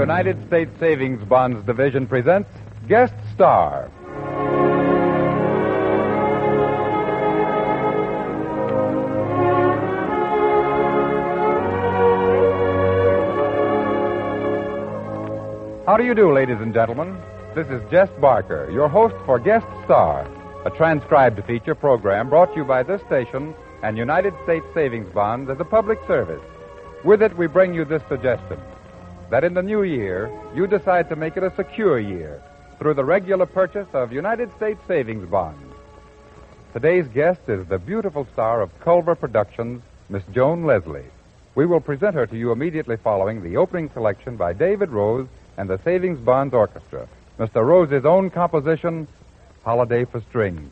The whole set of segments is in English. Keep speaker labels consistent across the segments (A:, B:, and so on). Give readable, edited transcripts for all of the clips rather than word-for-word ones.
A: United States Savings Bonds Division presents Guest Star. How do you do, ladies and gentlemen? This is Jess Barker, your host for Guest Star, a transcribed feature program brought to you by this station and United States Savings Bonds as a public service. With it, we bring you this suggestion, that in the new year, you decide to make it a secure year through the regular purchase of United States Savings Bonds. Today's guest is the beautiful star of Culver Productions, Miss Joan Leslie. We will present her to you immediately following the opening selection by David Rose and the Savings Bonds Orchestra, Mr. Rose's own composition, Holiday for Strings.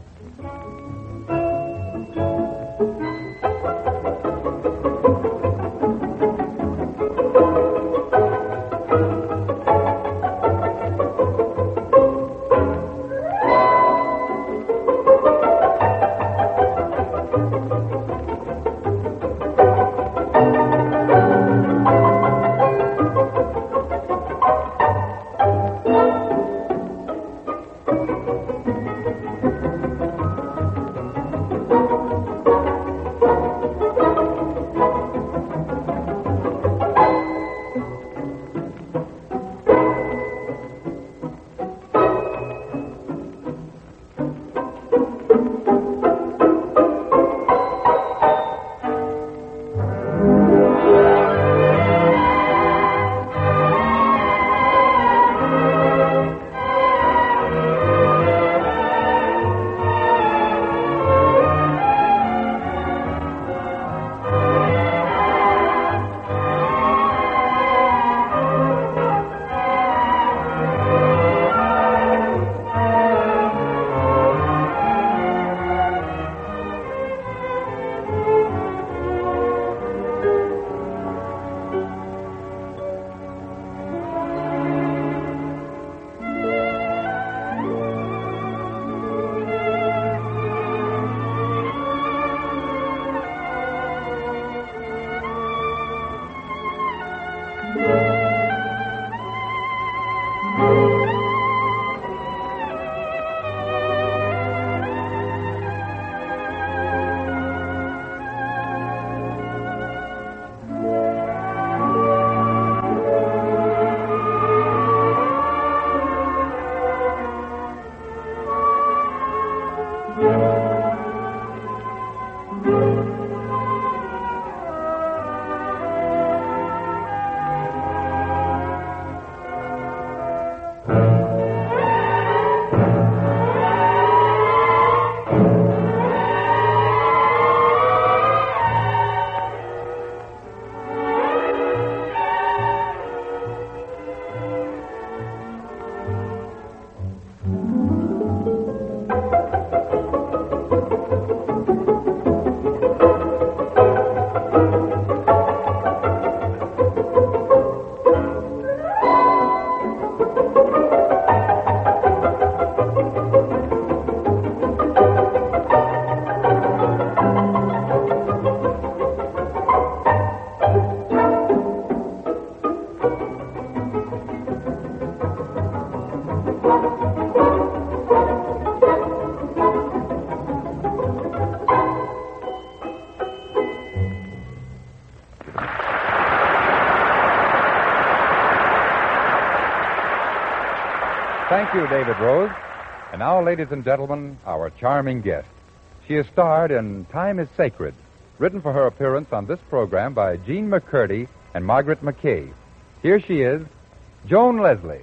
A: Thank you, David Rose. And now, ladies and gentlemen, our charming guest. She is starred in Time is Sacred, written for her appearance on this program by Gene McCurdy and Margaret McKay. Here she is, Joan Leslie.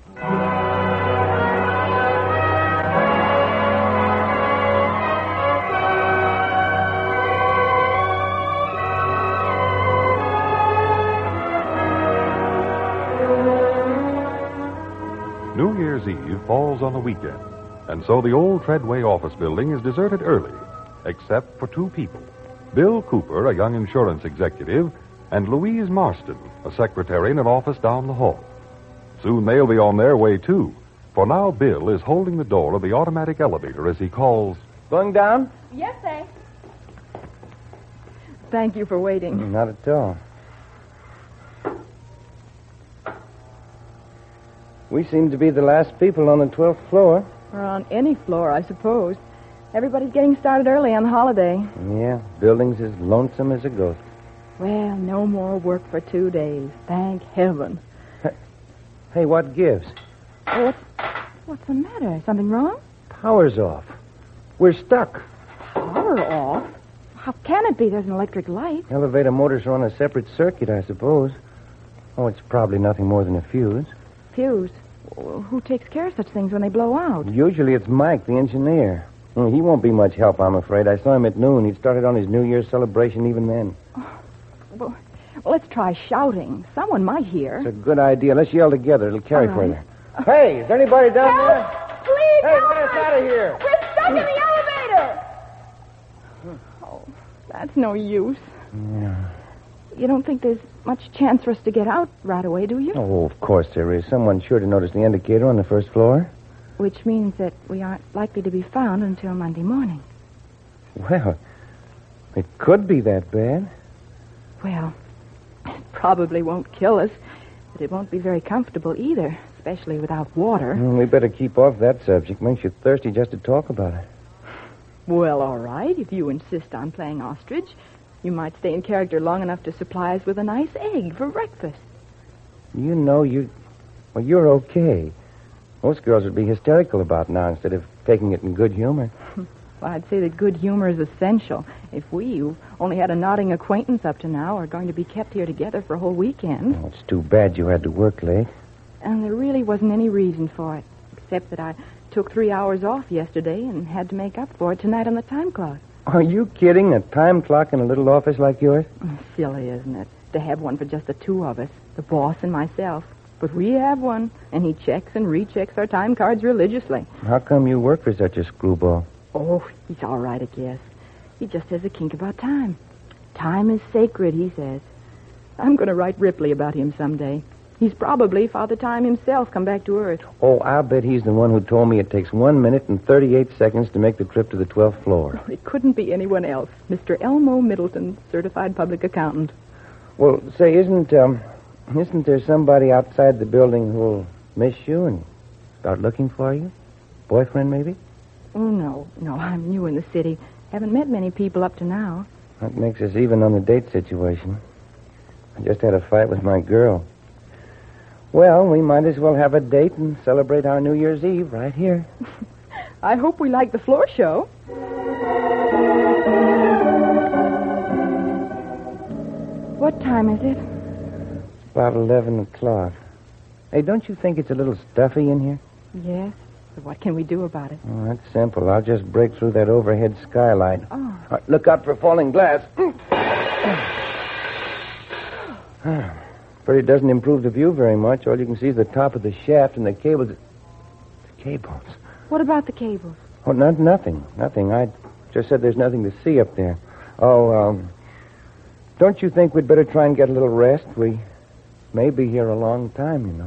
B: New Year's Eve falls on a weekend, and so the old Treadway office building is deserted early, except for two people. Bill Cooper, a young insurance executive, and Louise Marston, a secretary in an office down the hall. Soon they'll be on their way, too, for now Bill is holding the door of the automatic elevator as he calls,
C: Going down?
D: Yes, thanks.
E: Thank you for waiting.
C: Not at all. We seem to be the last people on the 12th floor.
D: Or on any floor, I suppose. Everybody's getting started early on holiday.
C: Yeah, building's as lonesome as a ghost.
D: Well, no more work for 2 days. Thank heaven.
C: Hey, what gives?
D: Oh, what's the matter? Something wrong?
C: Power's off. We're stuck.
D: Power off? How can it be? There's an electric light.
C: Elevator motors are on a separate circuit, I suppose. Oh, it's probably nothing more than a fuse.
D: Fuse? Who takes care of such things when they blow out?
C: Usually it's Mike, the engineer. He won't be much help, I'm afraid. I saw him at noon. He'd started on his New Year's celebration even then.
D: Well, let's try shouting. Someone might hear.
C: It's a good idea. Let's yell together. It'll carry
D: All right.
C: further. Hey, is there anybody down there?
D: Help! Please,
C: Hey,
D: help
C: get us
D: us!
C: out of here.
D: We're stuck in the elevator! Oh, that's no use.
C: Yeah.
D: You don't think there's much chance for us to get out right away, do you?
C: Oh, of course there is. Someone's sure to notice the indicator on the first floor.
D: Which means that we aren't likely to be found until Monday morning.
C: Well, it could be that bad.
D: Well, it probably won't kill us, but it won't be very comfortable either, especially without water.
C: We better keep off that subject. Makes you thirsty just to talk about it.
D: Well, all right, if you insist on playing ostrich, you might stay in character long enough to supply us with a nice egg for breakfast.
C: You know, you're okay. Most girls would be hysterical about now instead of taking it in good humor.
D: Well, I'd say that good humor is essential. If we, who've only had a nodding acquaintance up to now, are going to be kept here together for a whole weekend.
C: Oh, it's too bad you had to work late.
D: And there really wasn't any reason for it, except that I took 3 hours off yesterday and had to make up for it tonight on the time clock.
C: Are you kidding? A time clock in a little office like yours?
D: Silly, isn't it, to have one for just the two of us, the boss and myself. But we have one, and he checks and rechecks our time cards religiously.
C: How come you work for such a screwball?
D: Oh, he's all right, I guess. He just has a kink about time. Time is sacred, he says. I'm going to write Ripley about him someday. He's probably Father Time himself come back to Earth.
C: Oh, I'll bet he's the one who told me it takes 1 minute and 38 seconds to make the trip to the 12th floor.
D: It couldn't be anyone else. Mr. Elmo Middleton, certified public accountant.
C: Well, say, isn't there somebody outside the building who'll miss you and start looking for you? Boyfriend, maybe?
D: Oh, no, I'm new in the city. Haven't met many people up to now.
C: That makes us even on the date situation. I just had a fight with my girl. Well, we might as well have a date and celebrate our New Year's Eve right here.
D: I hope we like the floor show. What time is it?
C: About 11 o'clock. Hey, don't you think it's a little stuffy in here?
D: Yes. But what can we do about it?
C: Oh, that's simple. I'll just break through that overhead skylight.
D: Oh.
C: All right, look out for falling glass. But it doesn't improve the view very much. All you can see is the top of the shaft and the cables. The cables?
D: What about the cables?
C: Oh, nothing. I just said there's nothing to see up there. Oh, don't you think we'd better try and get a little rest? We may be here a long time, you know.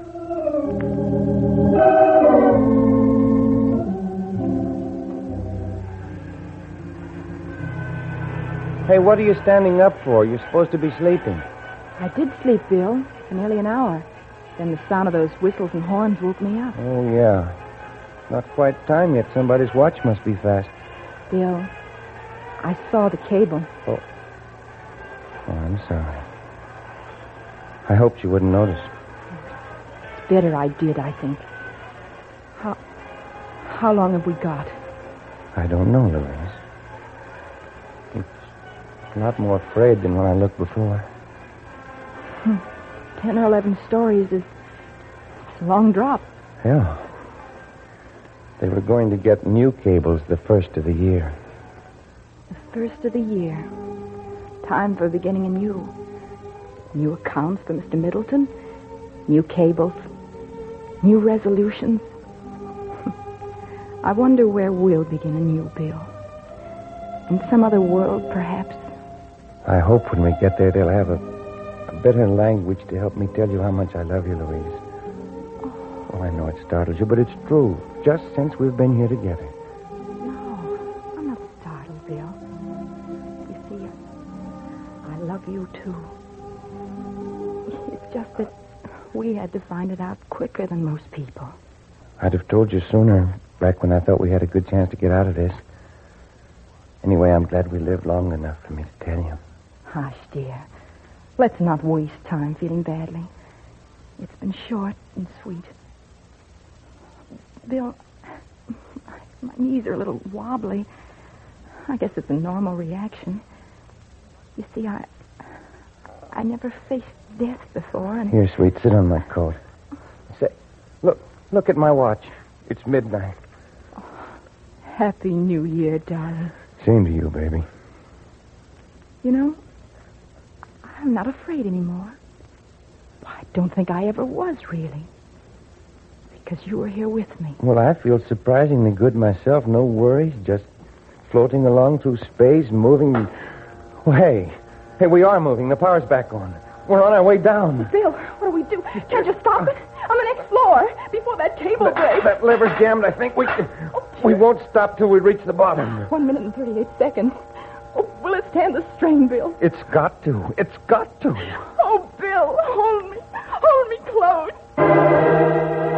C: Hey, what are you standing up for? You're supposed to be sleeping.
D: I did sleep, Bill, for nearly an hour. Then the sound of those whistles and horns woke me up.
C: Oh, yeah. Not quite time yet. Somebody's watch must be fast.
D: Bill, I saw the cable.
C: Oh, I'm sorry. I hoped you wouldn't notice.
D: It's better I did, I think. How long have we got?
C: I don't know, Louise. It's a lot more afraid than when I looked before.
D: 10 or 11 stories is a long drop.
C: Yeah. They were going to get new cables the first of the year.
D: The first of the year. Time for beginning anew. New accounts for Mr. Middleton. New cables. New resolutions. I wonder where we'll begin anew, Bill. In some other world, perhaps.
C: I hope when we get there they'll have a better language to help me tell you how much I love you, Louise. Oh, I know it startles you, but it's true. Just since we've been here together.
D: No, I'm not startled, Bill. You see, I love you, too. It's just that we he had to find it out quicker than most people.
C: I'd have told you sooner, back when I thought we had a good chance to get out of this. Anyway, I'm glad we lived long enough for me to tell you.
D: Hush, dear. Let's not waste time feeling badly. It's been short and sweet. Bill, my knees are a little wobbly. I guess it's a normal reaction. You see, I never faced death before, and...
C: Here, sweet, sit on my coat. Say, look at my watch. It's midnight.
D: Oh, Happy New Year, darling.
C: Same to you, baby.
D: You know, I'm not afraid anymore. I don't think I ever was, really. Because you were here with me.
C: Well, I feel surprisingly good myself. No worries, just floating along through space, moving... Oh, hey, we are moving. The power's back on. We're on our way down.
D: Bill, what do we do? Can't you stop it? On the next floor, before that cable breaks.
C: That lever's jammed. I think we won't stop till we reach the bottom.
D: 1 minute and 38 seconds. Oh, will it stand the strain, Bill?
C: It's got to. It's got to.
D: Oh, Bill, hold me. Hold me close.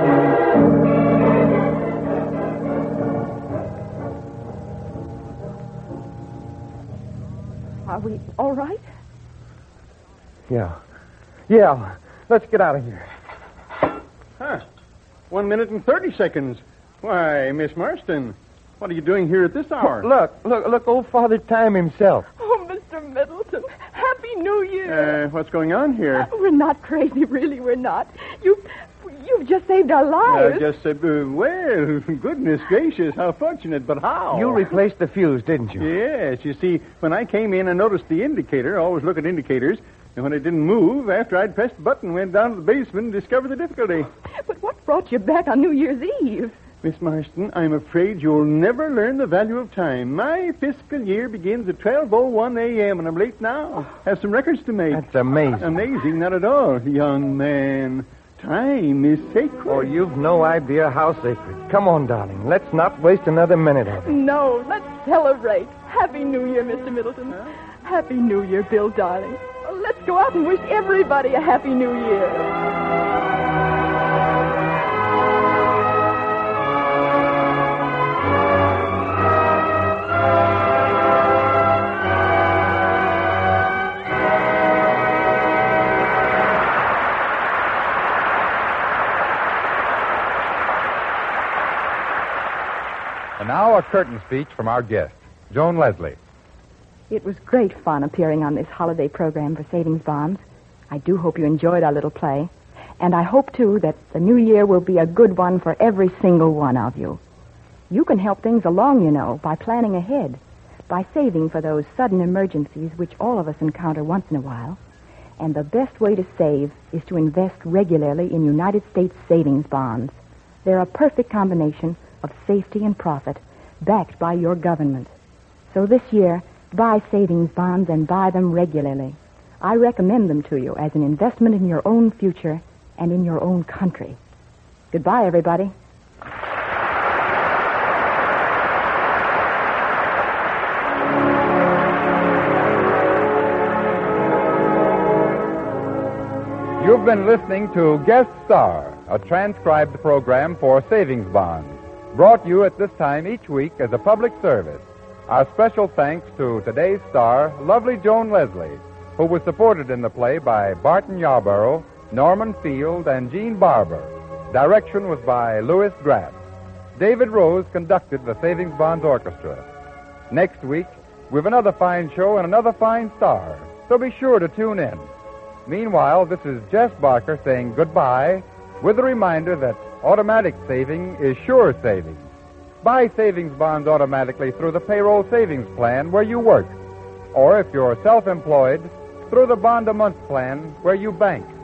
D: Are we all right?
C: Yeah. Let's get out of here.
E: Huh. 1 minute and 30 seconds. Why, Miss Marston, what are you doing here at this hour?
C: Look, old Father Time himself.
D: Oh, Mr. Middleton, Happy New Year.
E: What's going on here?
D: We're not crazy, really, we're not. You've just saved our lives.
E: Just said, well, goodness gracious, how fortunate, but how?
C: You replaced the fuse, didn't you?
E: Yes, you see, when I came in, I noticed the indicator. I always look at indicators. And when it didn't move, after I'd pressed the button, went down to the basement and discovered the difficulty.
D: But what brought you back on New Year's Eve?
E: Miss Marston, I'm afraid you'll never learn the value of time. My fiscal year begins at 12:01 a.m., and I'm late now. Have some records to make.
C: That's amazing.
E: Amazing, not at all, young man. Time is sacred.
C: Oh, you've no idea how sacred. Come on, darling. Let's not waste another minute of it.
D: No, let's celebrate. Happy New Year, Mr. Middleton. Huh? Happy New Year, Bill, darling. Let's go out and wish everybody a Happy New Year.
A: And now a curtain speech from our guest, Joan Leslie.
D: It was great fun appearing on this holiday program for Savings Bonds. I do hope you enjoyed our little play. And I hope, too, that the new year will be a good one for every single one of you. You can help things along, you know, by planning ahead, by saving for those sudden emergencies which all of us encounter once in a while. And the best way to save is to invest regularly in United States savings bonds. They're a perfect combination of safety and profit, backed by your government. So this year, buy savings bonds and buy them regularly. I recommend them to you as an investment in your own future and in your own country. Goodbye, everybody.
A: You've been listening to Guest Star, a transcribed program for savings bonds, brought you at this time each week as a public service. Our special thanks to today's star, lovely Joan Leslie, who was supported in the play by Barton Yarborough, Norman Field, and Gene Barber. Direction was by Louis Graff. David Rose conducted the Savings Bonds Orchestra. Next week, we've another fine show and another fine star, so be sure to tune in. Meanwhile, this is Jess Barker saying goodbye with a reminder that automatic saving is sure saving. Buy savings bonds automatically through the payroll savings plan where you work, or if you're self-employed, through the bond-a-month plan where you bank.